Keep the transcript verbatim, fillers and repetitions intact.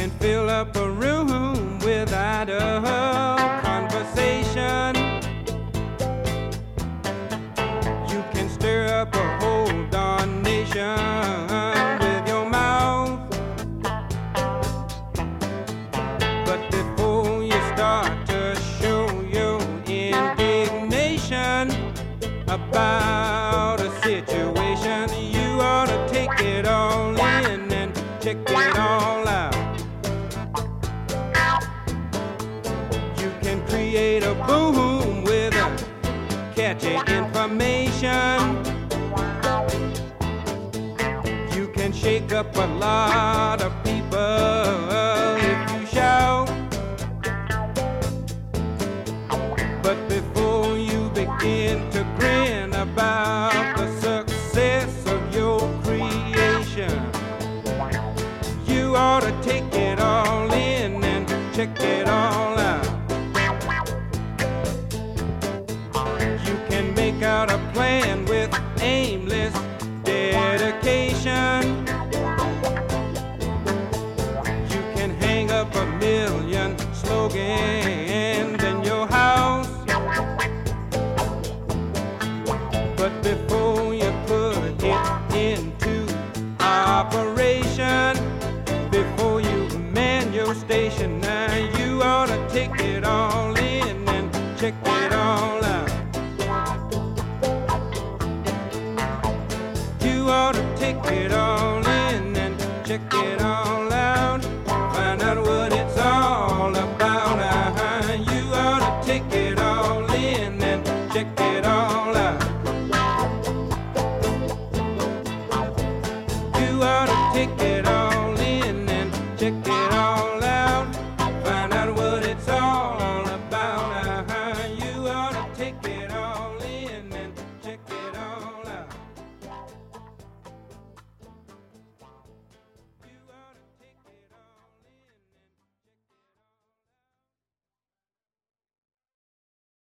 can fill up a room without a conversation. You can stir up a whole darn nation with your mouth. But before you start to show your indignation about a situation, you ought to take it all in and check it all out. You can create a boom with a catchy information. You can shake up a lot of people if you shout. But before you begin to grin about the success of your creation, you ought to take it all in and check it all out. You can make out a plan with aimless dedication. You can hang up a million slogans in your house. But before you put it into operation, before you man your station, now you ought to take it all